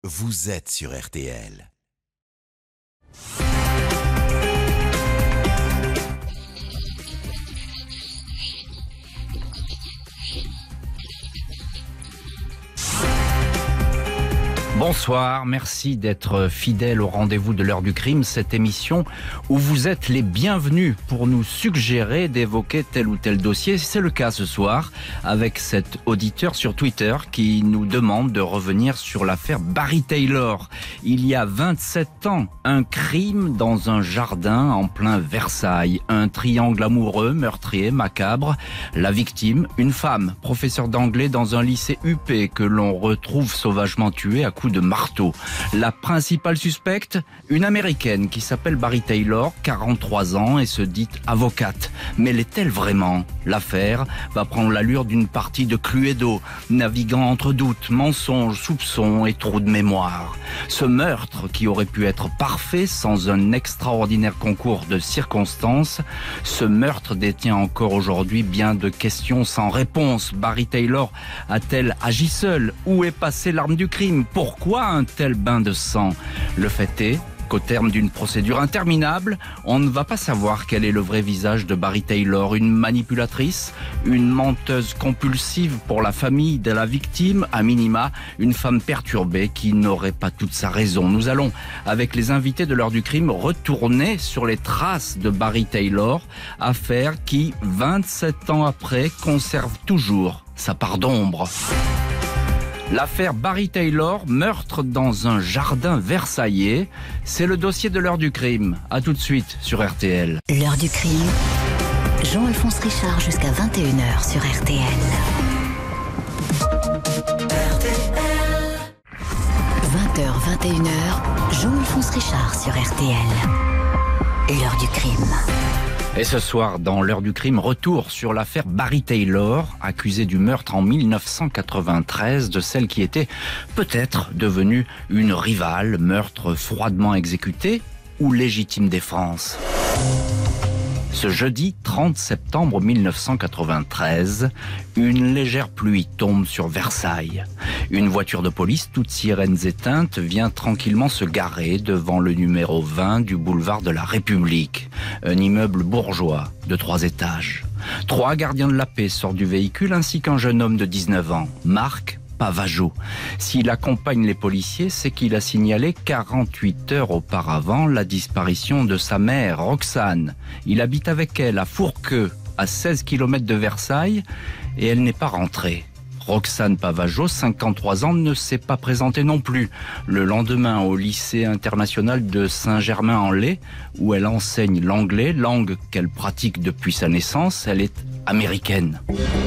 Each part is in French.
vous êtes sur RTL. Bonsoir, merci d'être fidèle au rendez-vous de l'heure du crime, cette émission où vous êtes les bienvenus pour nous suggérer d'évoquer tel ou tel dossier. C'est le cas ce soir avec cet auditeur sur Twitter qui nous demande de revenir sur l'affaire Barry Taylor. Il y a 27 ans, un crime dans un jardin en plein Versailles. Un triangle amoureux, meurtrier, macabre. La victime, une femme, professeure d'anglais dans un lycée UP que l'on retrouve sauvagement tuée à coups de marteau. La principale suspecte, une américaine qui s'appelle Barry Taylor, 43 ans et se dit avocate. Mais l'est-elle vraiment? L'affaire va prendre l'allure d'une partie de Cluedo, naviguant entre doutes, mensonges, soupçons et trous de mémoire. Ce meurtre, qui aurait pu être parfait sans un extraordinaire concours de circonstances, ce meurtre détient encore aujourd'hui bien de questions sans réponse. Barry Taylor a-t-elle agi seule? Où est passée l'arme du crime? Pourquoi un tel bain de sang? Le fait est qu'au terme d'une procédure interminable, on ne va pas savoir quel est le vrai visage de Barry Taylor. Une manipulatrice, une menteuse compulsive pour la famille de la victime, à minima, une femme perturbée qui n'aurait pas toute sa raison. Nous allons, avec les invités de l'heure du crime, retourner sur les traces de Barry Taylor, affaire qui, 27 ans après, conserve toujours sa part d'ombre. L'affaire Barry Taylor, meurtre dans un jardin versaillais, c'est le dossier de l'heure du crime. À tout de suite sur RTL. L'heure du crime, Jean-Alphonse Richard jusqu'à 21h sur RTL. 20h, 21h, Jean-Alphonse Richard sur RTL. L'heure du crime. Et ce soir, dans l'heure du crime, retour sur l'affaire Barry Taylor, accusée du meurtre en 1993 de celle qui était peut-être devenue une rivale, meurtre froidement exécuté ou légitime défense. Ce jeudi 30 septembre 1993, une légère pluie tombe sur Versailles. Une voiture de police, toutes sirènes éteintes, vient tranquillement se garer devant le numéro 20 du boulevard de la République. Un immeuble bourgeois de 3 étages. 3 gardiens de la paix sortent du véhicule ainsi qu'un jeune homme de 19 ans, Marc Pavageau. S'il accompagne les policiers, c'est qu'il a signalé 48 heures auparavant la disparition de sa mère, Roxane. Il habite avec elle à Fourqueux, à 16 km de Versailles, et elle n'est pas rentrée. Roxane Pavageau, 53 ans, ne s'est pas présentée non plus. Le lendemain, au lycée international de Saint-Germain-en-Laye, où elle enseigne l'anglais, langue qu'elle pratique depuis sa naissance, elle est américaine.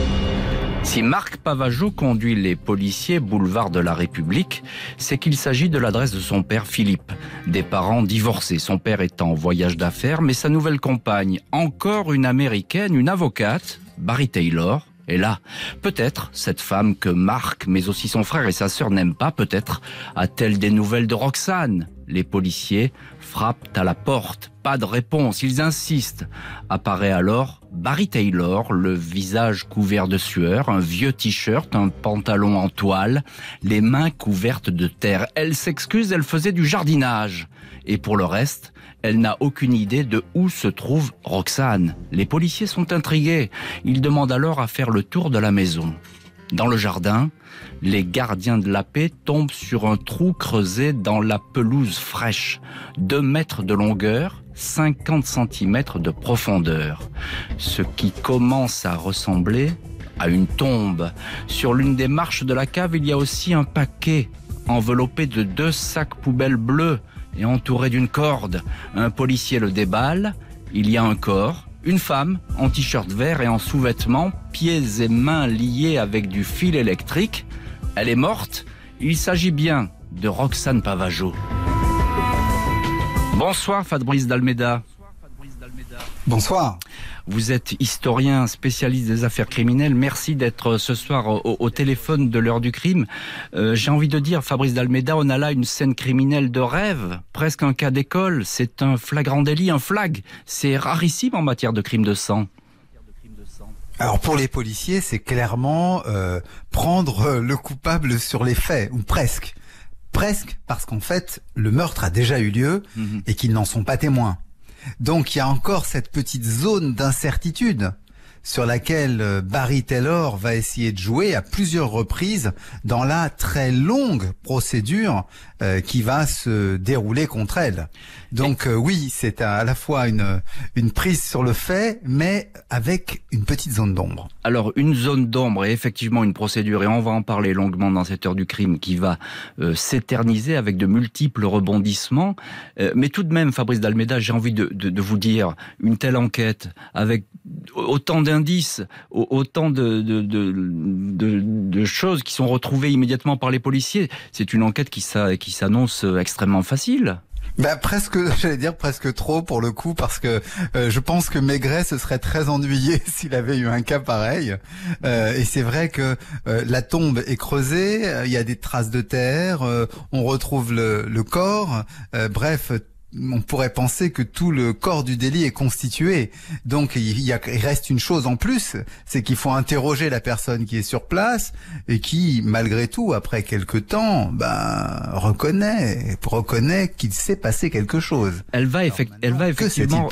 Si Marc Pavageau conduit les policiers boulevard de la République, c'est qu'il s'agit de l'adresse de son père Philippe, des parents divorcés. Son père est en voyage d'affaires, mais sa nouvelle compagne, encore une américaine, une avocate, Barry Taylor, est là. Peut-être cette femme que Marc, mais aussi son frère et sa sœur n'aiment pas, peut-être a-t-elle des nouvelles de Roxane. Les policiers frappent à la porte. Pas de réponse, ils insistent. Apparaît alors Barry Taylor, le visage couvert de sueur, un vieux t-shirt, un pantalon en toile, les mains couvertes de terre. Elle s'excuse, elle faisait du jardinage. Et pour le reste, elle n'a aucune idée de où se trouve Roxane. Les policiers sont intrigués. Ils demandent alors à faire le tour de la maison. Dans le jardin, les gardiens de la paix tombent sur un trou creusé dans la pelouse fraîche. 2 mètres de longueur, 50 cm de profondeur. Ce qui commence à ressembler à une tombe. Sur l'une des marches de la cave, il y a aussi un paquet enveloppé de 2 sacs poubelles bleus et entouré d'une corde. Un policier le déballe, il y a un corps, une femme en t-shirt vert et en sous-vêtements, pieds et mains liés avec du fil électrique. Elle est morte, il s'agit bien de Roxane Pavageau. Bonsoir Fabrice d'Almeida. Bonsoir. Vous êtes historien, spécialiste des affaires criminelles. Merci d'être ce soir au téléphone de l'heure du crime. J'ai envie de dire, Fabrice d'Almeida, on a là une scène criminelle de rêve, presque un cas d'école. C'est un flagrant délit, un flag. C'est rarissime en matière de crime de sang. Alors pour les policiers, c'est clairement prendre le coupable sur les faits, ou presque. presque, parce qu'en fait, le meurtre a déjà eu lieu et qu'ils n'en sont pas témoins. Donc il y a encore cette petite zone d'incertitude sur laquelle Barry Taylor va essayer de jouer à plusieurs reprises dans la très longue procédure qui va se dérouler contre elle. Donc oui, c'est à la fois une prise sur le fait, mais avec une petite zone d'ombre. Alors, une zone d'ombre et effectivement une procédure, et on va en parler longuement dans cette heure du crime, qui va s'éterniser avec de multiples rebondissements. Mais tout de même, Fabrice d'Almeida, j'ai envie de vous dire, une telle enquête, avec autant d'indices, autant de choses qui sont retrouvées immédiatement par les policiers, c'est une enquête qui s'annonce extrêmement facile. Presque, j'allais dire presque trop pour le coup, parce que je pense que Maigret se serait très ennuyé s'il avait eu un cas pareil. Et c'est vrai que la tombe est creusée, il y a des traces de terre, on retrouve le corps, bref. On pourrait penser que tout le corps du délit est constitué. Donc il reste une chose en plus, c'est qu'il faut interroger la personne qui est sur place et qui, malgré tout, après quelque temps, reconnaît qu'il s'est passé quelque chose. Elle va effectivement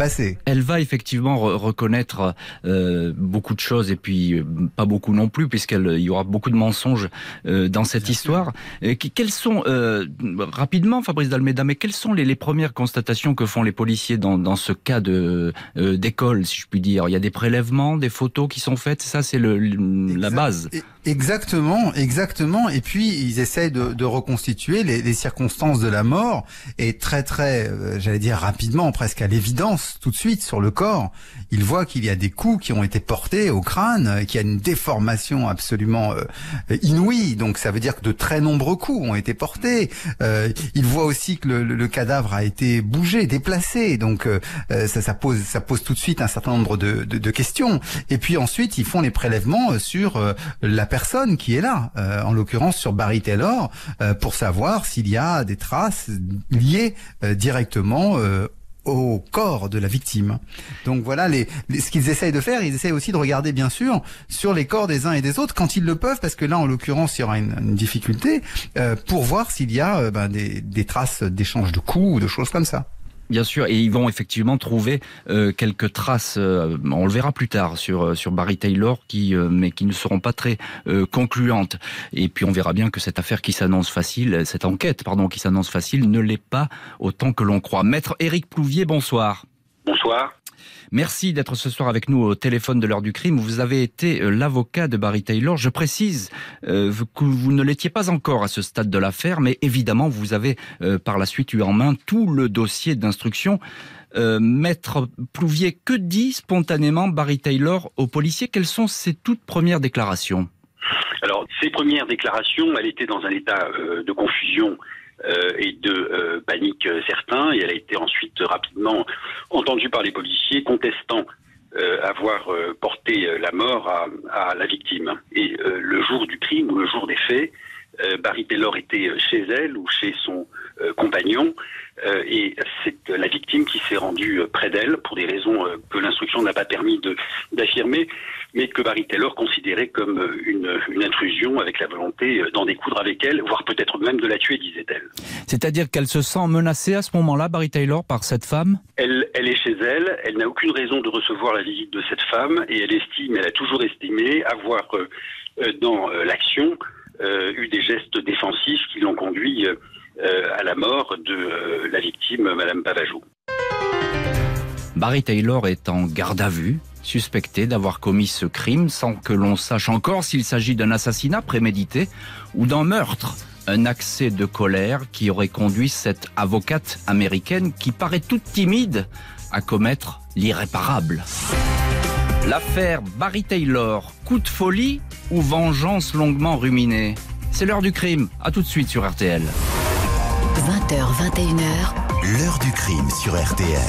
reconnaître beaucoup de choses, et puis pas beaucoup non plus, puisqu'il y aura beaucoup de mensonges dans cette histoire. Quelles sont rapidement, Fabrice d'Almeida, mais quelles sont les premières constatations que font les policiers dans ce cas d'école, si je puis dire? Il y a des prélèvements, des photos qui sont faites, ça c'est la base. Exactement. Et puis ils essayent de reconstituer les circonstances de la mort, et très j'allais dire rapidement, presque à l'évidence, tout de suite sur le corps, ils voient qu'il y a des coups qui ont été portés au crâne, qu'il y a une déformation absolument inouïe. Donc ça veut dire que de très nombreux coups ont été portés. Ils voient aussi que le cadavre a été bougé, déplacé. Donc ça pose tout de suite un certain nombre de questions. Et puis ensuite ils font les prélèvements sur la personne qui est là, en l'occurrence sur Barry Taylor, pour savoir s'il y a des traces liées directement au corps de la victime. Donc voilà ce qu'ils essayent de faire. Ils essayent aussi de regarder bien sûr sur les corps des uns et des autres quand ils le peuvent, parce que là en l'occurrence il y aura une difficulté pour voir s'il y a des traces d'échange de coups ou de choses comme ça. Bien sûr, et ils vont effectivement trouver quelques traces, on le verra plus tard, sur Barry Taylor, mais qui ne seront pas très concluantes. Et puis on verra bien que cette enquête qui s'annonce facile, ne l'est pas autant que l'on croit. Maître Éric Plouvier, bonsoir. Bonsoir. Merci d'être ce soir avec nous au téléphone de l'heure du crime. Vous avez été l'avocat de Barry Taylor. Je précise que vous ne l'étiez pas encore à ce stade de l'affaire, mais évidemment, vous avez par la suite eu en main tout le dossier d'instruction. Maître Plouvier, que dit spontanément Barry Taylor aux policiers? Quelles sont ses toutes premières déclarations? Alors, ses premières déclarations, elle était dans un état de confusion et de panique certain, et elle a été ensuite rapidement entendue par les policiers contestant avoir porté la mort à la victime. Et le jour du crime ou le jour des faits, Barry Taylor était chez elle ou chez son compagnon, et c'est la victime qui s'est rendue près d'elle pour des raisons que l'instruction n'a pas permis d'affirmer, mais que Barry Taylor considérait comme une intrusion, avec la volonté d'en découdre avec elle, voire peut-être même de la tuer, disait-elle. C'est-à-dire qu'elle se sent menacée à ce moment-là, Barry Taylor, par cette femme? Elle est chez elle, elle n'a aucune raison de recevoir la visite de cette femme, et elle a toujours estimé avoir dans l'action eu des gestes défensifs qui l'ont conduit à la mort de la victime, Madame Pavageau. Barry Taylor est en garde à vue, suspecté d'avoir commis ce crime sans que l'on sache encore s'il s'agit d'un assassinat prémédité ou d'un meurtre. Un accès de colère qui aurait conduit cette avocate américaine, qui paraît toute timide, à commettre l'irréparable. L'affaire Barry Taylor, coup de folie ou vengeance longuement ruminée? C'est l'heure du crime, à tout de suite sur RTL. 20h, 21h. L'heure du crime sur RTL.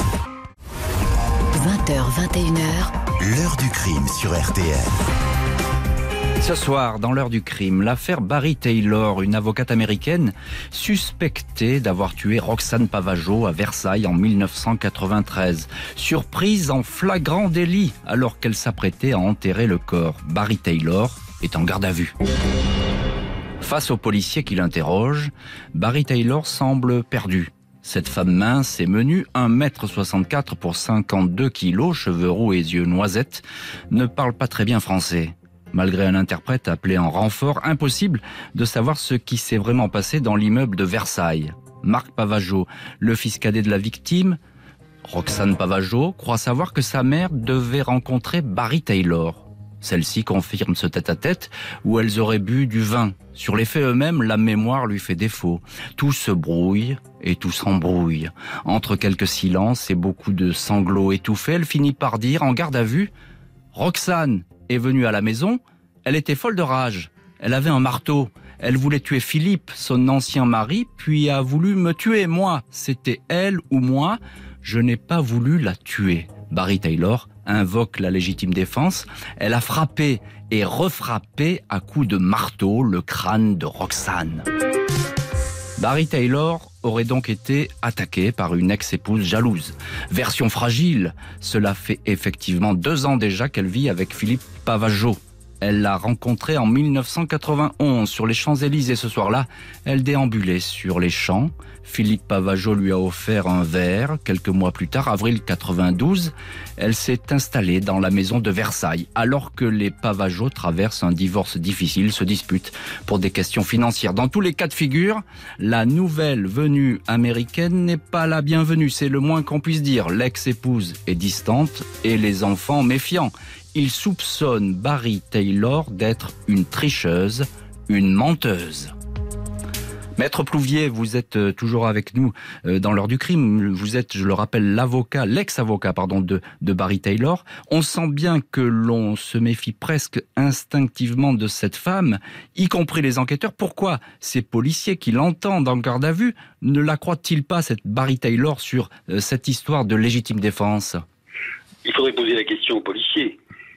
20h, 21h. L'heure du crime sur RTL. Ce soir, dans l'heure du crime, l'affaire Barry Taylor, une avocate américaine suspectée d'avoir tué Roxane Pavageau à Versailles en 1993. Surprise en flagrant délit alors qu'elle s'apprêtait à enterrer le corps. Barry Taylor est en garde à vue. Face au policier qui l'interroge, Barry Taylor semble perdu. Cette femme mince et menue, 1m64 pour 52 kilos, cheveux roux et yeux noisettes, ne parle pas très bien français. Malgré un interprète appelé en renfort, impossible de savoir ce qui s'est vraiment passé dans l'immeuble de Versailles. Marc Pavageau, le fils cadet de la victime, Roxane Pavageau, croit savoir que sa mère devait rencontrer Barry Taylor. Celle-ci confirme ce tête-à-tête où elles auraient bu du vin. Sur les faits eux-mêmes, la mémoire lui fait défaut. Tout se brouille et tout s'embrouille. Entre quelques silences et beaucoup de sanglots étouffés, elle finit par dire en garde à vue « Roxane est venue à la maison, elle était folle de rage. Elle avait un marteau. Elle voulait tuer Philippe, son ancien mari, puis a voulu me tuer, moi. C'était elle ou moi. Je n'ai pas voulu la tuer. » Barry Taylor invoque la légitime défense. Elle a frappé et refrappé à coups de marteau le crâne de Roxane. Barry Taylor aurait donc été attaqué par une ex-épouse jalouse. Version fragile, cela fait effectivement 2 ans déjà qu'elle vit avec Philippe Pavageau. Elle l'a rencontré en 1991 sur les Champs-Élysées. Ce soir-là, elle déambulait sur les champs. Philippe Pavageau lui a offert un verre. Quelques mois plus tard, avril 92, elle s'est installée dans la maison de Versailles. Alors que les Pavageau traversent un divorce difficile, se disputent pour des questions financières. Dans tous les cas de figure, la nouvelle venue américaine n'est pas la bienvenue. C'est le moins qu'on puisse dire. L'ex-épouse est distante et les enfants méfiants. Il soupçonne Barry Taylor d'être une tricheuse, une menteuse. Maître Plouvier, vous êtes toujours avec nous dans l'heure du crime. Vous êtes, je le rappelle, l'ex-avocat de Barry Taylor. On sent bien que l'on se méfie presque instinctivement de cette femme, y compris les enquêteurs. Pourquoi ces policiers qui l'entendent en garde à vue ne la croient-ils pas, cette Barry Taylor, sur cette histoire de légitime défense ? Il faudrait poser la question aux policiers.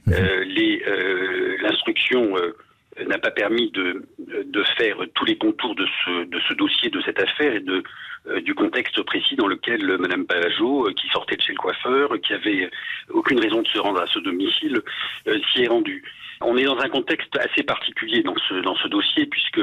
L'instruction n'a pas permis de faire tous les contours de ce dossier, de cette affaire et du contexte précis dans lequel Madame Pavageau, qui sortait de chez le coiffeur, qui avait aucune raison de se rendre à ce domicile, s'y est rendue. On est dans un contexte assez particulier dans ce dossier, puisque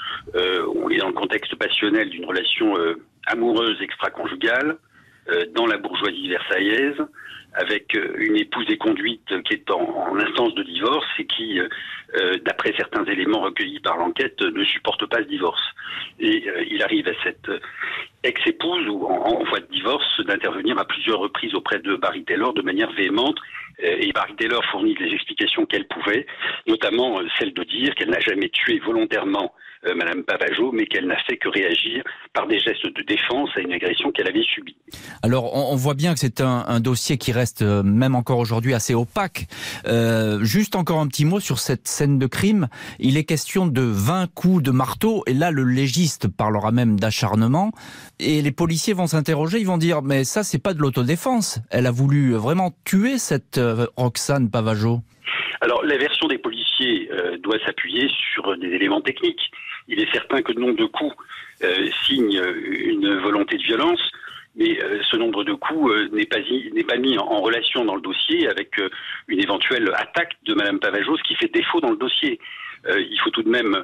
on est dans le contexte passionnel d'une relation amoureuse extra-conjugale dans la bourgeoisie versaillaise, avec une épouse déconduite qui est en instance de divorce et qui, d'après certains éléments recueillis par l'enquête, ne supporte pas ce divorce. Et il arrive à cette ex-épouse, ou en voie de divorce, d'intervenir à plusieurs reprises auprès de Barry Taylor de manière véhémente. Et Barry Taylor fournit les explications qu'elle pouvait, notamment celle de dire qu'elle n'a jamais tué volontairement Madame Pavageau, mais qu'elle n'a fait que réagir par des gestes de défense à une agression qu'elle avait subie. Alors, on voit bien que c'est un dossier qui reste, même encore aujourd'hui, assez opaque. Juste encore un petit mot sur cette scène de crime. Il est question de 20 coups de marteau, et là, le légiste parlera même d'acharnement. Et les policiers vont s'interroger, ils vont dire, mais ça, c'est pas de l'autodéfense. Elle a voulu vraiment tuer cette Roxane Pavageau. Alors, la version des policiers doit s'appuyer sur des éléments techniques. Il est certain que le nombre de coups signe une volonté de violence, mais ce nombre de coups n'est pas mis en relation dans le dossier avec une éventuelle attaque de Madame Pavageau, ce qui fait défaut dans le dossier. Il faut tout de même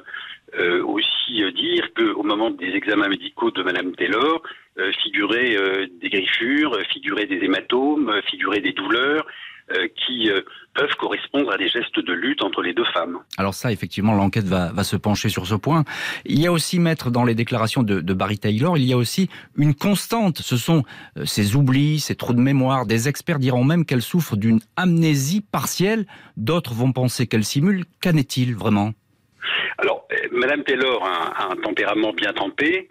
aussi dire qu'au moment des examens médicaux de Madame Taylor, figuraient des griffures, figuraient des hématomes, figuraient des douleurs, qui peuvent correspondre à des gestes de lutte entre les deux femmes. Alors ça, effectivement, l'enquête va se pencher sur ce point. Il y a aussi, maître, dans les déclarations de Barry Taylor, il y a aussi une constante. Ce sont ces oublis, ces trous de mémoire. Des experts diront même qu'elle souffre d'une amnésie partielle. D'autres vont penser qu'elle simule. Qu'en est-il vraiment ? Alors, Madame Taylor a un tempérament bien trempé.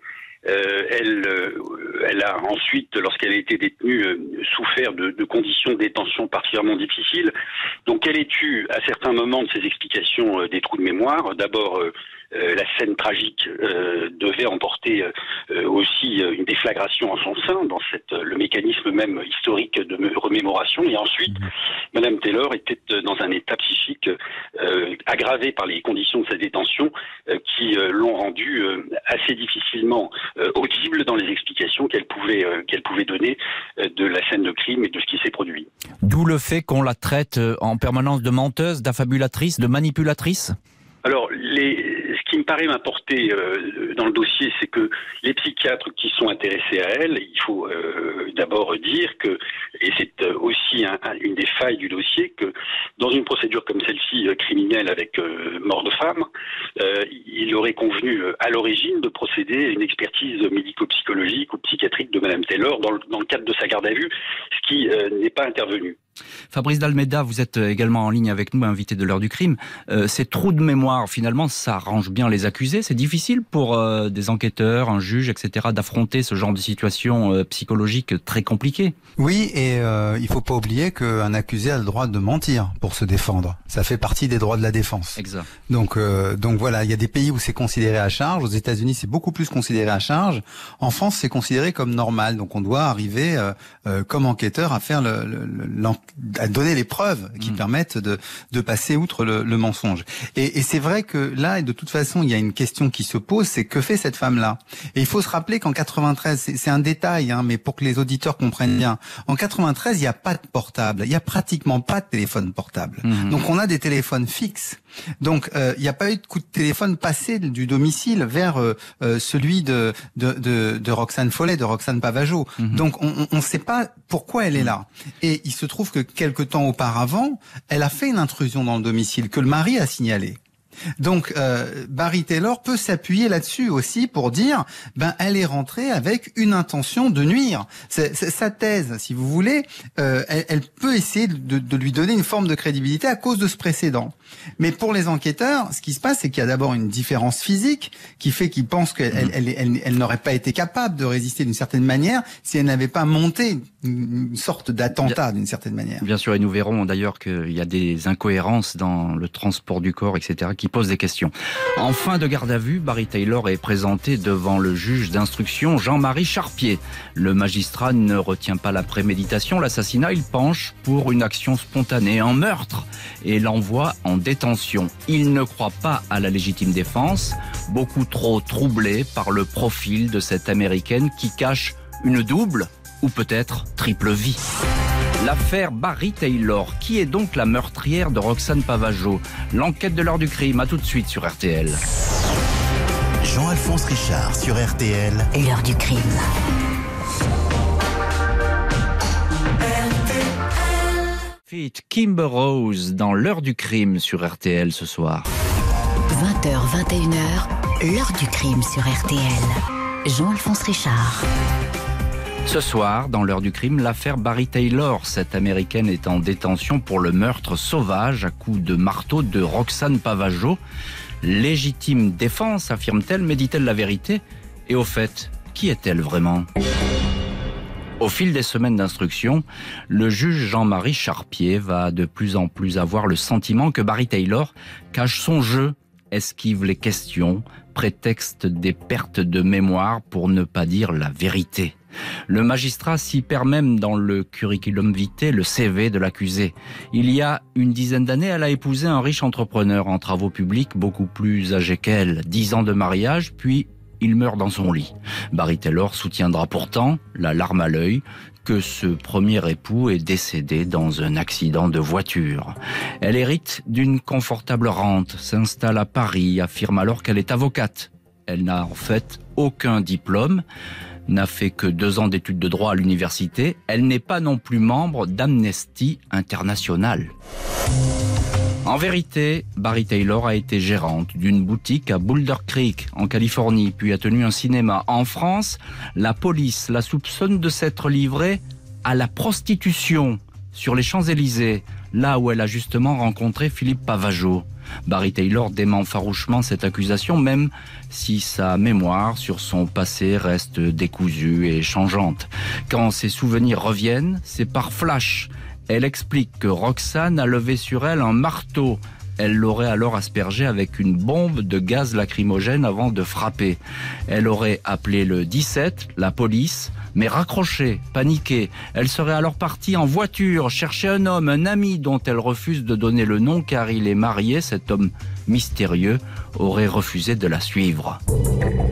Elle a ensuite, lorsqu'elle a été détenue, souffert de conditions de détention particulièrement difficiles. Donc elle est eue à certains moments de ses explications des trous de mémoire. D'abord, la scène tragique devait emporter aussi une déflagration en son sein, dans le mécanisme même historique de remémoration. Et ensuite, Madame Taylor était dans un état psychique aggravé par les conditions de sa détention qui l'ont rendue assez difficilement audible dans les explications qu'elle pouvait donner de la scène de crime et de ce qui s'est produit. D'où le fait qu'on la traite en permanence de menteuse, d'affabulatrice, de manipulatrice ? Alors, ce qui me paraît m'importer dans le dossier, c'est que les psychiatres qui sont intéressés à elle, il faut d'abord dire que, et c'est aussi une des failles du dossier, que dans une procédure comme celle-ci, criminelle avec mort de femme, il aurait convenu à l'origine de procéder à une expertise médico-psychologique ou psychiatrique de Madame Taylor dans le cadre de sa garde à vue, ce qui n'est pas intervenu. Fabrice d'Almeida, vous êtes également en ligne avec nous, invité de l'heure du crime. Ces trous de mémoire, finalement, ça arrange bien les accusés. C'est difficile pour des enquêteurs, un juge, etc., d'affronter ce genre de situation psychologique très compliquée. Oui, et il faut pas oublier qu'un accusé a le droit de mentir pour se défendre. Ça fait partie des droits de la défense. Exact. Donc voilà, il y a des pays où c'est considéré à charge. Aux États-Unis, c'est beaucoup plus considéré à charge. En France, c'est considéré comme normal. Donc on doit arriver comme enquêteur à faire à donner les preuves qui permettent de passer outre le mensonge. Et c'est vrai que là, et de toute façon, il y a une question qui se pose, c'est que fait cette femme-là? Et il faut se rappeler qu'en 93, c'est un détail, mais pour que les auditeurs comprennent bien, en 93, il n'y a pas de portable, il n'y a pratiquement pas de téléphone portable. Donc on a des téléphones fixes. Donc il n'y a pas eu de coup de téléphone passé du domicile vers celui de Roxane Follet, de Roxane Pavageau. Donc on ne sait pas pourquoi elle est là. Et il se trouve que quelque temps auparavant, elle a fait une intrusion dans le domicile que le mari a signalé. Donc Barry Taylor peut s'appuyer là-dessus aussi pour dire elle est rentrée avec une intention de nuire. Sa thèse, si vous voulez, elle peut essayer de lui donner une forme de crédibilité à cause de ce précédent. Mais pour les enquêteurs, ce qui se passe, c'est qu'il y a d'abord une différence physique qui fait qu'ils pensent qu'elle n'aurait pas été capable de résister d'une certaine manière si elle n'avait pas monté une sorte d'attentat d'une certaine manière. Bien sûr, et nous verrons d'ailleurs qu'il y a des incohérences dans le transport du corps, etc., qui posent des questions. En fin de garde à vue, Barry Taylor est présenté devant le juge d'instruction Jean-Marie Charpier. Le magistrat ne retient pas la préméditation, l'assassinat, il penche pour une action spontanée, un meurtre, et l'envoie en détention. Il ne croit pas à la légitime défense, beaucoup trop troublé par le profil de cette Américaine qui cache une double ou peut-être triple vie. L'affaire Barry Taylor, qui est donc la meurtrière de Roxane Pavageau? L'enquête de l'heure du crime, à tout de suite sur RTL. Jean-Alphonse Richard sur RTL. L'heure du crime. Feat Kimber Rose dans l'heure du crime sur RTL ce soir. 20h, 21h, l'heure du crime sur RTL. Jean-Alphonse Richard. Ce soir, dans l'heure du crime, l'affaire Barry Taylor. Cette Américaine est en détention pour le meurtre sauvage à coups de marteau de Roxane Pavageau. Légitime défense, affirme-t-elle, mais dit-elle la vérité? Et au fait, qui est-elle vraiment? Au fil des semaines d'instruction, le juge Jean-Marie Charpier va de plus en plus avoir le sentiment que Barry Taylor cache son jeu, esquive les questions, prétexte des pertes de mémoire pour ne pas dire la vérité. Le magistrat s'y perd même dans le curriculum vitae, le CV de l'accusé. Il y a une dizaine d'années, elle a épousé un riche entrepreneur en travaux publics beaucoup plus âgé qu'elle. 10 ans de mariage, puis il meurt dans son lit. Barry Taylor soutiendra pourtant, la larme à l'œil, que ce premier époux est décédé dans un accident de voiture. Elle hérite d'une confortable rente, s'installe à Paris, affirme alors qu'elle est avocate. Elle n'a en fait aucun diplôme, n'a fait que 2 ans d'études de droit à l'université. Elle n'est pas non plus membre d'Amnesty International. En vérité, Barry Taylor a été gérante d'une boutique à Boulder Creek, en Californie, puis a tenu un cinéma. En France, la police la soupçonne de s'être livrée à la prostitution sur les Champs-Élysées, là où elle a justement rencontré Philippe Pavageau. Barry Taylor dément farouchement cette accusation, même si sa mémoire sur son passé reste décousue et changeante. Quand ses souvenirs reviennent, c'est par flash. Elle explique que Roxane a levé sur elle un marteau. Elle l'aurait alors aspergé avec une bombe de gaz lacrymogène avant de frapper. Elle aurait appelé le 17, la police, mais raccrochée, paniquée. Elle serait alors partie en voiture chercher un homme, un ami dont elle refuse de donner le nom car il est marié. Cet homme mystérieux aurait refusé de la suivre.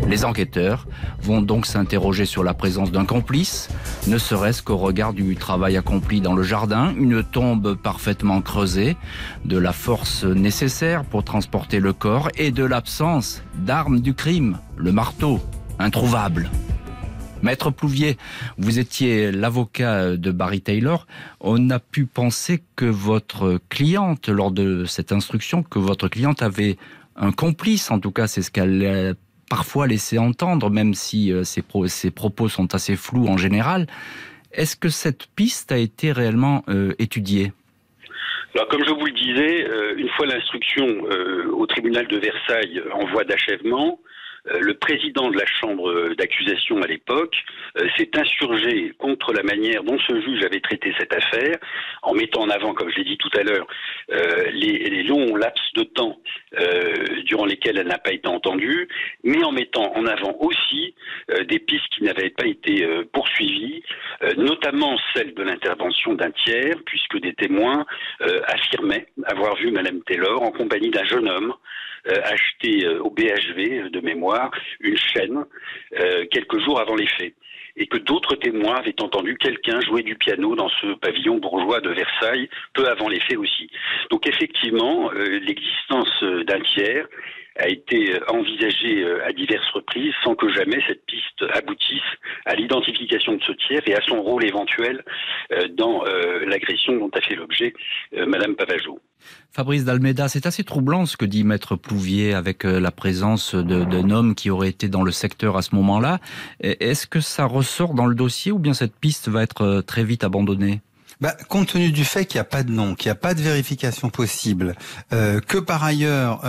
Les enquêteurs vont donc s'interroger sur la présence d'un complice, ne serait-ce qu'au regard du travail accompli dans le jardin, une tombe parfaitement creusée, de la force nécessaire pour transporter le corps et de l'absence d'armes du crime, le marteau, introuvable. Maître Plouvier, vous étiez l'avocat de Barry Taylor. On a pu penser que votre cliente, lors de cette instruction, que votre cliente avait un complice. En tout cas, c'est ce qu'elle a parfois laissé entendre, même si ses propos sont assez flous en général. Est-ce que cette piste a été réellement étudiée ? Alors, comme je vous le disais, une fois l'instruction au tribunal de Versailles en voie d'achèvement, le président de la chambre d'accusation à l'époque s'est insurgé contre la manière dont ce juge avait traité cette affaire, en mettant en avant, comme je l'ai dit tout à l'heure, les longs laps de temps durant lesquels elle n'a pas été entendue, mais en mettant en avant aussi des pistes qui n'avaient pas été poursuivies, notamment celle de l'intervention d'un tiers, puisque des témoins affirmaient avoir vu Madame Taylor en compagnie d'un jeune homme acheter au BHV de mémoire une chaîne quelques jours avant les faits, et que d'autres témoins avaient entendu quelqu'un jouer du piano dans ce pavillon bourgeois de Versailles peu avant les faits aussi. Donc effectivement, l'existence d'un tiers a été envisagée à diverses reprises sans que jamais cette piste aboutisse à l'identification de ce tiers et à son rôle éventuel dans l'agression dont a fait l'objet Madame Pavageau. Fabrice d'Almeida, c'est assez troublant ce que dit Maître Plouvier avec la présence d'un homme qui aurait été dans le secteur à ce moment-là. Est-ce que ça ressort dans le dossier ou bien cette piste va être très vite abandonnée ? Compte tenu du fait qu'il n'y a pas de nom, qu'il n'y a pas de vérification possible, que par ailleurs,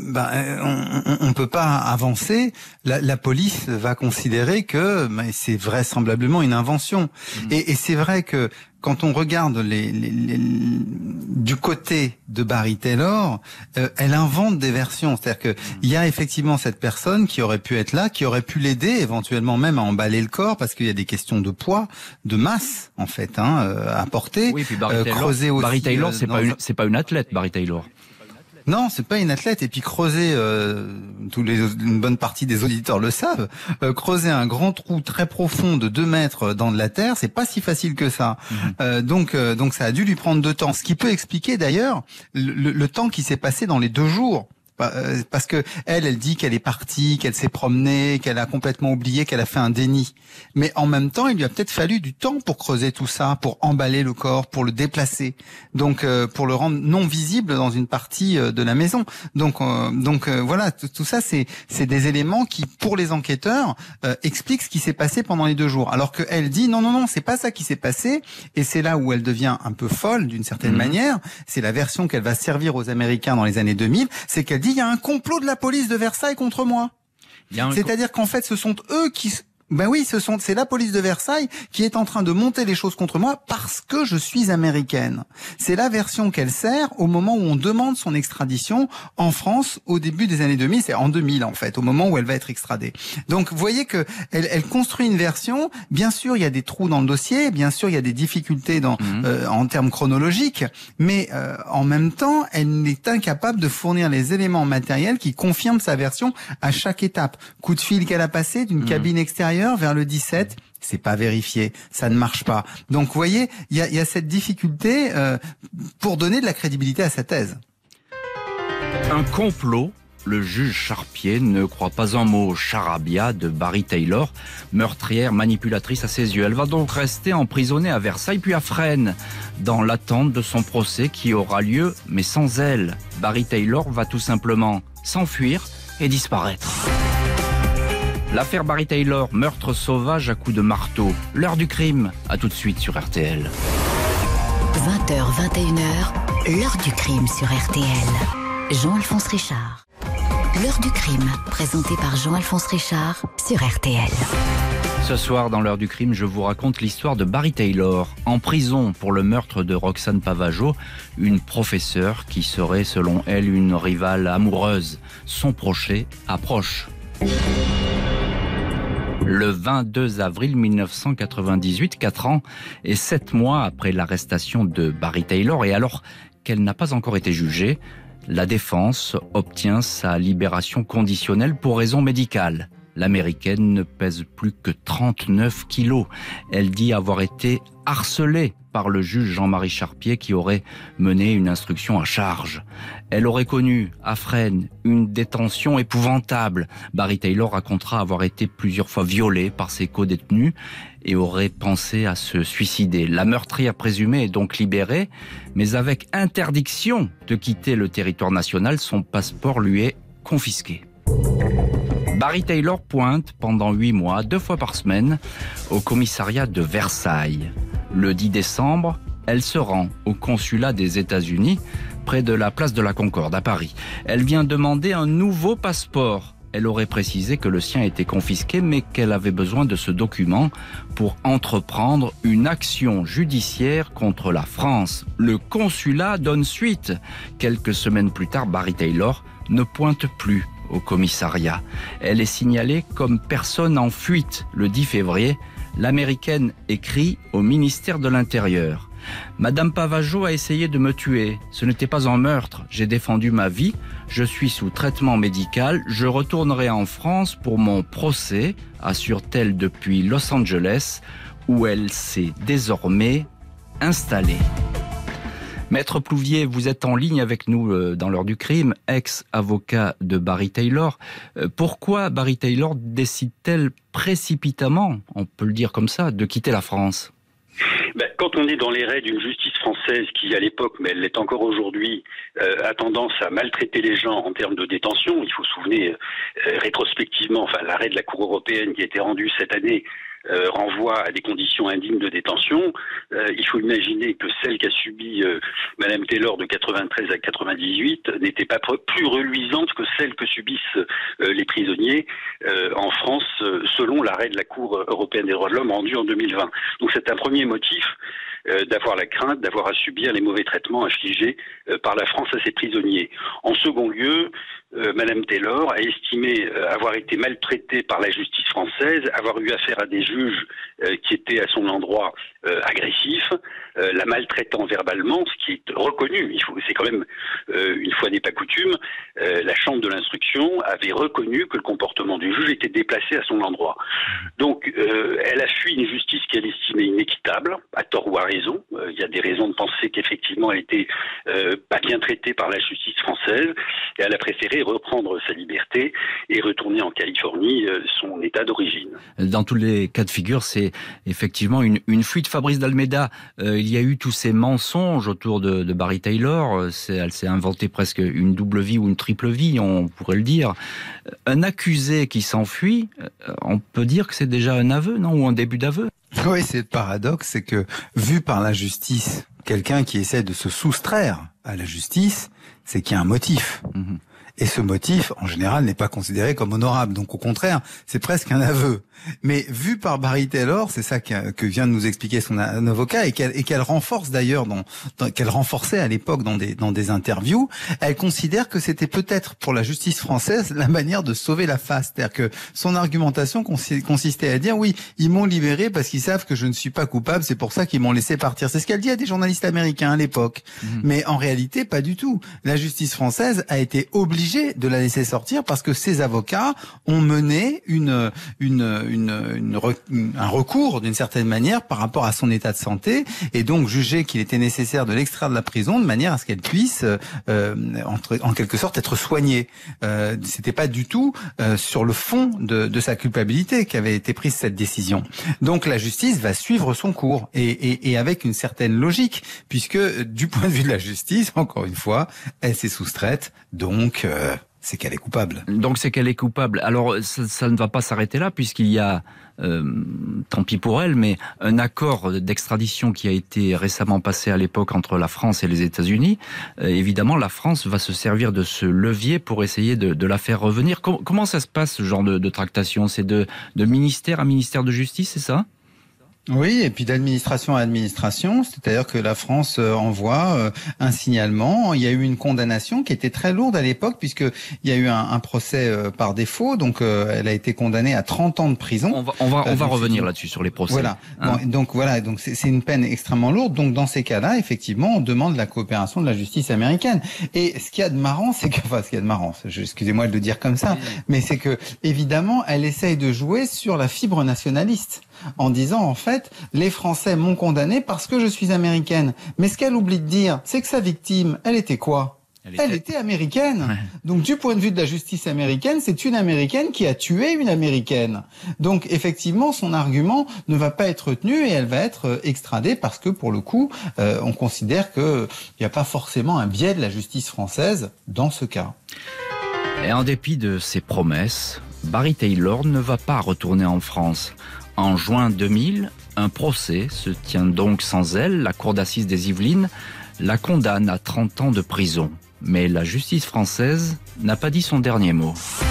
on peut pas avancer, la police va considérer que c'est vraisemblablement une invention. Et c'est vrai que quand on regarde du côté de Barry Taylor, elle invente des versions. C'est-à-dire que il y a effectivement cette personne qui aurait pu être là, qui aurait pu l'aider éventuellement même à emballer le corps, parce qu'il y a des questions de poids, de masse en fait, à porter. Oui, puis Barry Taylor, c'est pas une athlète, Barry Taylor. Non, c'est pas une athlète. Et puis creuser, une bonne partie des auditeurs le savent, creuser un grand trou très profond de 2 mètres dans de la terre, c'est pas si facile que ça. Donc ça a dû lui prendre 2 temps. Ce qui peut expliquer d'ailleurs le temps qui s'est passé dans les 2 jours. Parce que elle dit qu'elle est partie, qu'elle s'est promenée, qu'elle a complètement oublié, qu'elle a fait un déni. Mais en même temps, il lui a peut-être fallu du temps pour creuser tout ça, pour emballer le corps, pour le déplacer, donc pour le rendre non visible dans une partie de la maison. Donc voilà, tout ça, c'est des éléments qui, pour les enquêteurs, expliquent ce qui s'est passé pendant les 2 jours. Alors que elle dit non, c'est pas ça qui s'est passé. Et c'est là où elle devient un peu folle d'une certaine manière. C'est la version qu'elle va servir aux Américains dans les années 2000. C'est qu'elle dit il y a un complot de la police de Versailles contre moi. C'est-à-dire qu'en fait ce sont eux qui... c'est la police de Versailles qui est en train de monter les choses contre moi parce que je suis américaine. C'est la version qu'elle sert au moment où on demande son extradition en France au début des années 2000. C'est en 2000 en fait, au moment où elle va être extradée. Donc vous voyez que elle construit une version. Bien sûr, il y a des trous dans le dossier. Bien sûr, il y a des difficultés en termes chronologiques. Mais en même temps, elle est incapable de fournir les éléments matériels qui confirment sa version à chaque étape. Coup de fil qu'elle a passé d'une cabine extérieure vers le 17, c'est pas vérifié, ça ne marche pas. Donc vous voyez, il y a cette difficulté pour donner de la crédibilité à sa thèse. Un complot, le juge Charpier ne croit pas un mot. Charabia de Barry Taylor, meurtrière manipulatrice à ses yeux. Elle va donc rester emprisonnée à Versailles puis à Fresnes, dans l'attente de son procès qui aura lieu, mais sans elle. Barry Taylor va tout simplement s'enfuir et disparaître. L'affaire Barry Taylor, meurtre sauvage à coups de marteau. L'heure du crime, à tout de suite sur RTL. 20h, 21h, l'heure du crime sur RTL. Jean-Alphonse Richard. L'heure du crime, présentée par Jean-Alphonse Richard sur RTL. Ce soir, dans l'heure du crime, je vous raconte l'histoire de Barry Taylor, en prison pour le meurtre de Roxane Pavageau, une professeure qui serait, selon elle, une rivale amoureuse. Son procès approche. Le 22 avril 1998, 4 ans et 7 mois après l'arrestation de Barry Taylor, et alors qu'elle n'a pas encore été jugée, la défense obtient sa libération conditionnelle pour raison médicale. L'américaine ne pèse plus que 39 kilos. Elle dit avoir été harcelée par le juge Jean-Marie Charpier qui aurait mené une instruction à charge. Elle aurait connu à Fresnes une détention épouvantable. Barry Taylor racontera avoir été plusieurs fois violée par ses co-détenus et aurait pensé à se suicider. La meurtrière présumée est donc libérée, mais avec interdiction de quitter le territoire national, son passeport lui est confisqué. Barry Taylor pointe pendant 8 mois, 2 fois par semaine, au commissariat de Versailles. Le 10 décembre, elle se rend au consulat des États-Unis, près de la place de la Concorde à Paris. Elle vient demander un nouveau passeport. Elle aurait précisé que le sien était confisqué, mais qu'elle avait besoin de ce document pour entreprendre une action judiciaire contre la France. Le consulat donne suite. Quelques semaines plus tard, Barry Taylor ne pointe plus au commissariat. Elle est signalée comme personne en fuite. Le 10 février, l'Américaine écrit au ministère de l'Intérieur. Madame Pavageau a essayé de me tuer. Ce n'était pas un meurtre. J'ai défendu ma vie. Je suis sous traitement médical. Je retournerai en France pour mon procès, assure-t-elle depuis Los Angeles, où elle s'est désormais installée. Maître Plouvier, vous êtes en ligne avec nous dans l'heure du crime, ex-avocat de Barry Taylor. Pourquoi Barry Taylor décide-t-elle précipitamment, on peut le dire comme ça, de quitter la France ? Quand on est dans les raies d'une justice française qui, à l'époque, mais elle l'est encore aujourd'hui, a tendance à maltraiter les gens en termes de détention, il faut se souvenir rétrospectivement, l'arrêt de la Cour européenne qui a été rendu cette année renvoie à des conditions indignes de détention. Il faut imaginer que celle qu'a subie Madame Taylor de 93 à 98 n'était pas plus reluisante que celle que subissent les prisonniers en France, selon l'arrêt de la Cour européenne des droits de l'homme rendu en 2020. Donc c'est un premier motif d'avoir la crainte d'avoir à subir les mauvais traitements infligés par la France à ses prisonniers. En second lieu, Madame Taylor a estimé avoir été maltraitée par la justice française, avoir eu affaire à des juges qui étaient à son endroit agressifs, la maltraitant verbalement, ce qui est reconnu. C'est quand même, une fois n'est pas coutume, la chambre de l'instruction avait reconnu que le comportement du juge était déplacé à son endroit. Donc, elle a fui une justice qu'elle estimait inéquitable, à tort ou à raison. Il y a des raisons de penser qu'effectivement elle était pas bien traitée par la justice française, et elle a préféré reprendre sa liberté et retourner en Californie, son état d'origine. Dans tous les cas de figure, c'est effectivement une fuite. Fabrice d'Almeida, il y a eu tous ces mensonges autour de Barry Taylor. Elle s'est inventée presque une double vie ou une triple vie, on pourrait le dire. Un accusé qui s'enfuit, on peut dire que c'est déjà un aveu, non, ou un début d'aveu. Oui, c'est le paradoxe, c'est que vu par la justice, quelqu'un qui essaie de se soustraire à la justice, c'est qu'il y a un motif. Mmh. Et ce motif, en général, n'est pas considéré comme honorable. Donc, au contraire, c'est presque un aveu. Mais vu par Barry Taylor, c'est ça que vient de nous expliquer son avocat, et qu'elle renforce d'ailleurs, qu'elle renforçait à l'époque dans des interviews. Elle considère que c'était peut-être pour la justice française la manière de sauver la face. C'est-à-dire que son argumentation consistait à dire oui, ils m'ont libéré parce qu'ils savent que je ne suis pas coupable, c'est pour ça qu'ils m'ont laissé partir. C'est ce qu'elle dit à des journalistes américains à l'époque. Mmh. Mais en réalité, pas du tout. La justice française a été obligée de la laisser sortir parce que ses avocats ont mené un recours d'une certaine manière par rapport à son état de santé, et donc jugé qu'il était nécessaire de l'extraire de la prison de manière à ce qu'elle puisse en quelque sorte être soignée. C'était pas du tout sur le fond de sa culpabilité qu'avait été prise cette décision. Donc la justice va suivre son cours et avec une certaine logique, puisque du point de vue de la justice, encore une fois, elle s'est soustraite, donc c'est qu'elle est coupable. Donc c'est qu'elle est coupable. Alors ça ne va pas s'arrêter là, puisqu'il y a, tant pis pour elle, mais un accord d'extradition qui a été récemment passé à l'époque entre la France et les États-Unis. Évidemment, la France va se servir de ce levier pour essayer de la faire revenir. Comment ça se passe, ce genre de tractation ? C'est de ministère à ministère de justice, c'est ça ? Oui, et puis d'administration à administration, c'est-à-dire que la France envoie un signalement. Il y a eu une condamnation qui était très lourde à l'époque, puisqu'il y a eu un procès par défaut, donc elle a été condamnée à 30 ans de prison. On va revenir là-dessus, sur les procès. Voilà. Bon, donc c'est une peine extrêmement lourde. Donc dans ces cas-là, effectivement, on demande la coopération de la justice américaine. Et ce qu'il y a de marrant, excusez-moi de le dire comme ça, mais c'est que évidemment, elle essaye de jouer sur la fibre nationaliste, en disant en fait, les Français m'ont condamné parce que je suis américaine. Mais ce qu'elle oublie de dire, c'est que sa victime, elle était quoi ? Elle était américaine. Ouais. Donc du point de vue de la justice américaine, c'est une américaine qui a tué une américaine. Donc effectivement, son argument ne va pas être retenu et elle va être extradée parce que pour le coup, on considère qu'il n'y a pas forcément un biais de la justice française dans ce cas. Et en dépit de ses promesses, Barry Taylor ne va pas retourner en France. En juin 2000, un procès se tient donc sans elle. La cour d'assises des Yvelines la condamne à 30 ans de prison. Mais la justice française n'a pas dit son dernier mot.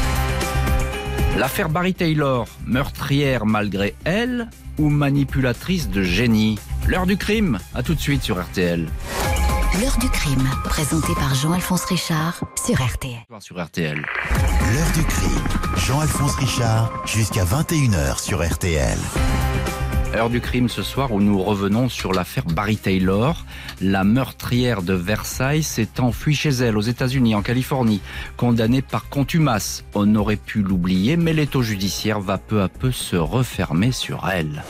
L'affaire Barry Taylor, meurtrière malgré elle ou manipulatrice de génie? L'heure du crime, à tout de suite sur RTL. L'heure du crime, présenté par Jean-Alphonse Richard sur RTL. Sur RTL. L'heure du crime, Jean-Alphonse Richard, jusqu'à 21h sur RTL. Heure du crime ce soir où nous revenons sur l'affaire Barry Taylor. La meurtrière de Versailles s'est enfuie chez elle aux États-Unis, en Californie, condamnée par contumace. On aurait pu l'oublier, mais l'étau judiciaire va peu à peu se refermer sur elle.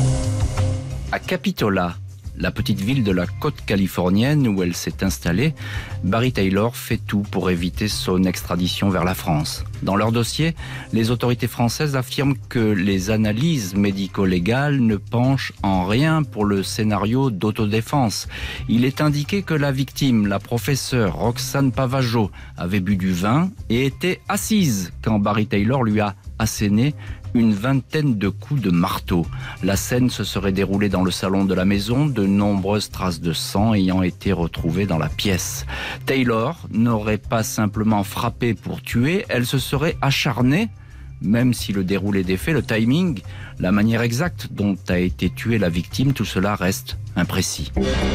À Capitola, la petite ville de la côte californienne où elle s'est installée, Barry Taylor fait tout pour éviter son extradition vers la France. Dans leur dossier, les autorités françaises affirment que les analyses médico-légales ne penchent en rien pour le scénario d'autodéfense. Il est indiqué que la victime, la professeure Roxane Pavageau, avait bu du vin et était assise quand Barry Taylor lui a asséné une vingtaine de coups de marteau. La scène se serait déroulée dans le salon de la maison, de nombreuses traces de sang ayant été retrouvées dans la pièce. Taylor n'aurait pas simplement frappé pour tuer, elle se serait acharnée, même si le déroulé des faits, le timing, la manière exacte dont a été tuée la victime, tout cela reste imprécis.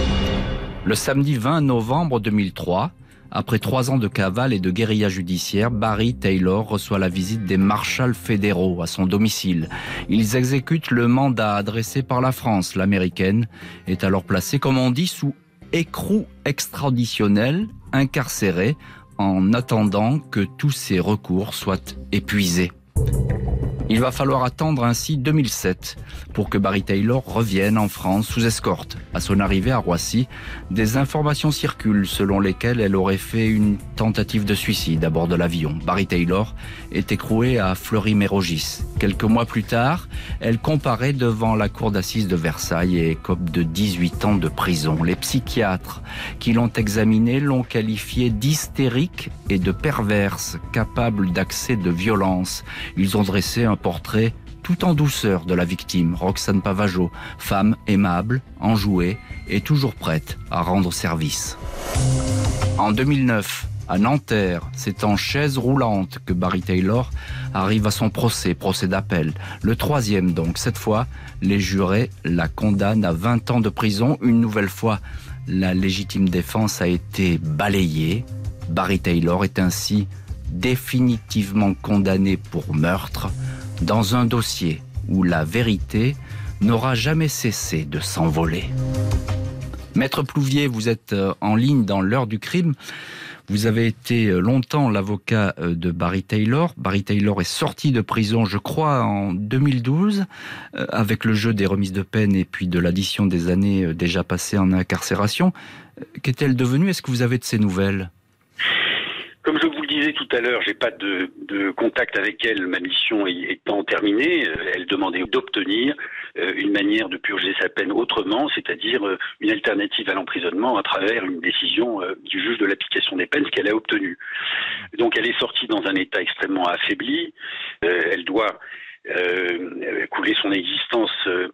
Le samedi 20 novembre 2003, après 3 ans de cavale et de guérilla judiciaire, Barry Taylor reçoit la visite des marshals fédéraux à son domicile. Ils exécutent le mandat adressé par la France. L'américaine est alors placée, comme on dit, sous écrou extraditionnel, incarcérée, en attendant que tous ses recours soient épuisés. Il va falloir attendre ainsi 2007 pour que Barry Taylor revienne en France sous escorte. À son arrivée à Roissy, des informations circulent selon lesquelles elle aurait fait une tentative de suicide à bord de l'avion. Barry Taylor est écrouée à Fleury-Mérogis. Quelques mois plus tard, elle comparaît devant la cour d'assises de Versailles et écope de 18 ans de prison. Les psychiatres qui l'ont examinée l'ont qualifiée d'hystérique et de perverse, capable d'accès de violence. Ils ont dressé un portrait tout en douceur de la victime, Roxane Pavageau, femme aimable, enjouée et toujours prête à rendre service. En 2009, à Nanterre, c'est en chaise roulante que Barry Taylor arrive à son procès d'appel. Le 3e donc. Cette fois, les jurés la condamnent à 20 ans de prison. Une nouvelle fois, la légitime défense a été balayée. Barry Taylor est ainsi définitivement condamné pour meurtre dans un dossier où la vérité n'aura jamais cessé de s'envoler. Maître Plouvier, vous êtes en ligne dans l'heure du crime. Vous avez été longtemps l'avocat de Barry Taylor. Barry Taylor est sorti de prison, je crois, en 2012, avec le jeu des remises de peine et puis de l'addition des années déjà passées en incarcération. Qu'est-elle devenue? Est-ce que vous avez de ses nouvelles? Comme je vous le disais tout à l'heure, j'ai pas de contact avec elle, ma mission étant terminée. Elle demandait d'obtenir une manière de purger sa peine autrement, c'est-à-dire une alternative à l'emprisonnement à travers une décision du juge de l'application des peines, ce qu'elle a obtenu. Donc elle est sortie dans un état extrêmement affaibli. Elle doit couler son existence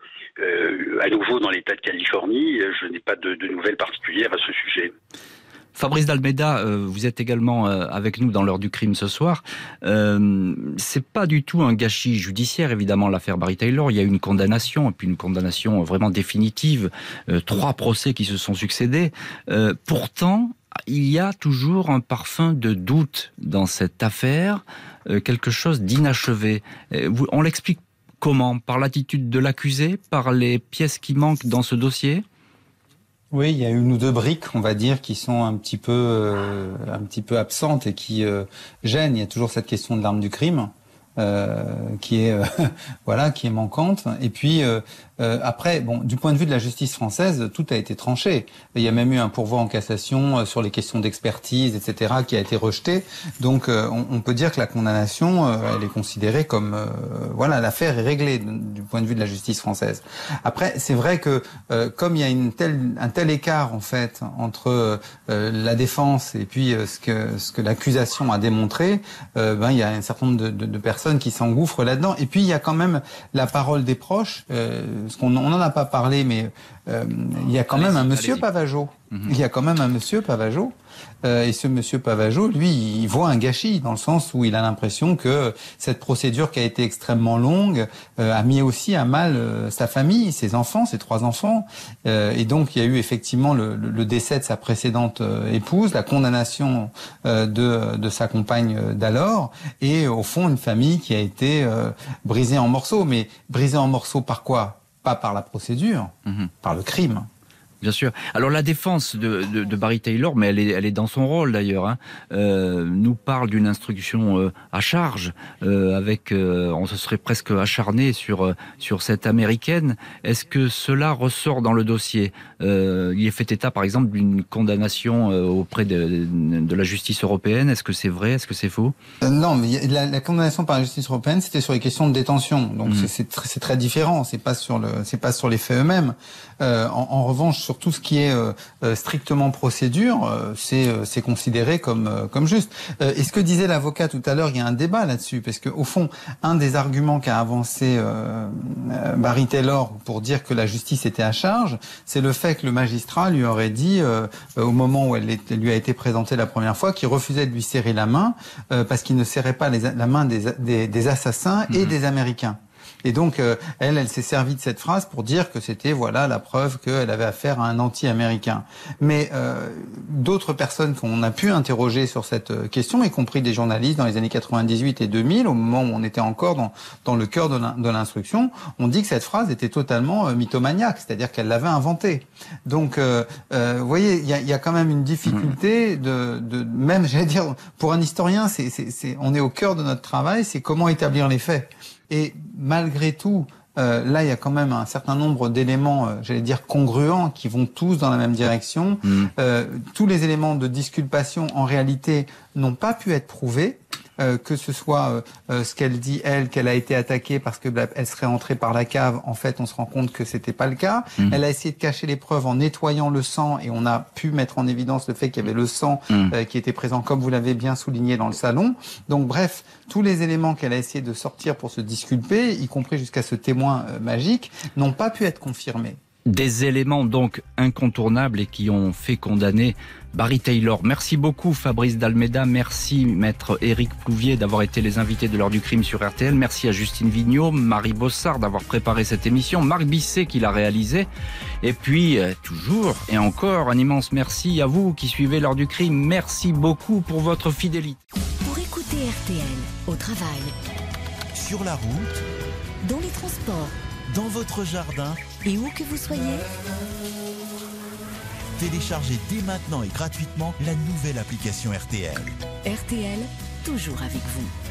à nouveau dans l'État de Californie. Je n'ai pas de nouvelles particulières à ce sujet. Fabrice d'Almeida, vous êtes également avec nous dans l'heure du crime ce soir. C'est pas du tout un gâchis judiciaire, évidemment, l'affaire Barry Taylor. Il y a eu une condamnation, et puis une condamnation vraiment définitive. 3 procès qui se sont succédés. Pourtant, il y a toujours un parfum de doute dans cette affaire, quelque chose d'inachevé. On l'explique comment? Par l'attitude de l'accusé? Par les pièces qui manquent dans ce dossier? Oui, il y a une ou deux briques, on va dire, qui sont un petit peu absentes et qui gênent. Il y a toujours cette question de l'arme du crime. Qui est qui est manquante. Et puis après, bon, du point de vue de la justice française, tout a été tranché. Il y a même eu un pourvoi en cassation sur les questions d'expertise, etc., qui a été rejeté. Donc, on peut dire que la condamnation, elle est considérée comme l'affaire est réglée du point de vue de la justice française. Après, c'est vrai que comme il y a un tel écart en fait entre la défense et puis ce que l'accusation a démontré, il y a un certain nombre de personnes qui s'engouffrent là-dedans. Et puis il y a quand même la parole des proches, parce qu'on n'en a pas parlé, mais il y a quand même un monsieur Pavageau. Il y a quand même un monsieur Pavageau. Et ce monsieur Pavageau, lui, il voit un gâchis, dans le sens où il a l'impression que cette procédure qui a été extrêmement longue a mis aussi à mal sa famille, ses enfants, ses 3 enfants. Et donc il y a eu effectivement le décès de sa précédente épouse, la condamnation de sa compagne d'alors, et au fond une famille qui a été brisée en morceaux. Mais brisée en morceaux par quoi? Pas par la procédure, par le crime. Bien sûr. Alors la défense de Barry Taylor, mais elle est dans son rôle d'ailleurs, nous parle d'une instruction à charge, on se serait presque acharné sur cette américaine. Est-ce que cela ressort dans le dossier? Il est fait état par exemple d'une condamnation auprès de la justice européenne. Est-ce que c'est vrai? Est-ce que c'est faux? Non, mais la condamnation par la justice européenne, c'était sur les questions de détention. Donc c'est très différent. C'est pas sur les faits eux-mêmes. En revanche, sur tout ce qui est strictement procédure, c'est considéré comme juste. Et ce que disait l'avocat tout à l'heure, il y a un débat là-dessus, parce que au fond, un des arguments qu'a avancé Barry Taylor pour dire que la justice était à charge, c'est le fait que le magistrat lui aurait dit, au moment où elle lui a été présentée la première fois, qu'il refusait de lui serrer la main parce qu'il ne serrait pas la main des assassins et des Américains. Et donc, elle s'est servie de cette phrase pour dire que c'était, la preuve qu'elle avait affaire à un anti-américain. Mais d'autres personnes qu'on a pu interroger sur cette question, y compris des journalistes dans les années 98 et 2000, au moment où on était encore dans le cœur de l'instruction, ont dit que cette phrase était totalement mythomaniaque, c'est-à-dire qu'elle l'avait inventée. Donc, vous voyez, il y a quand même une difficulté même, j'allais dire, pour un historien, on est au cœur de notre travail, c'est comment établir les faits. Et malgré tout, là, il y a quand même un certain nombre d'éléments, j'allais dire, congruents, qui vont tous dans la même direction. Tous les éléments de disculpation, en réalité, n'ont pas pu être prouvés. Que ce soit ce qu'elle dit, qu'elle a été attaquée parce que elle serait entrée par la cave. En fait, on se rend compte que c'était pas le cas. Elle a essayé de cacher les preuves en nettoyant le sang, et on a pu mettre en évidence le fait qu'il y avait le sang qui était présent, comme vous l'avez bien souligné, dans le salon. Donc bref, tous les éléments qu'elle a essayé de sortir pour se disculper, y compris jusqu'à ce témoin magique, n'ont pas pu être confirmés. Des éléments donc incontournables et qui ont fait condamner Barry Taylor. Merci beaucoup Fabrice d'Almeida, merci maître Éric Plouvier d'avoir été les invités de l'heure du crime sur RTL, merci à Justine Vignot, Marie Bossard d'avoir préparé cette émission, Marc Bisset qui l'a réalisée, et puis toujours et encore un immense merci à vous qui suivez l'heure du crime. Merci beaucoup pour votre fidélité. Pour écouter RTL au travail, sur la route, dans les transports, dans votre jardin, et où que vous soyez, téléchargez dès maintenant et gratuitement la nouvelle application RTL. RTL, toujours avec vous.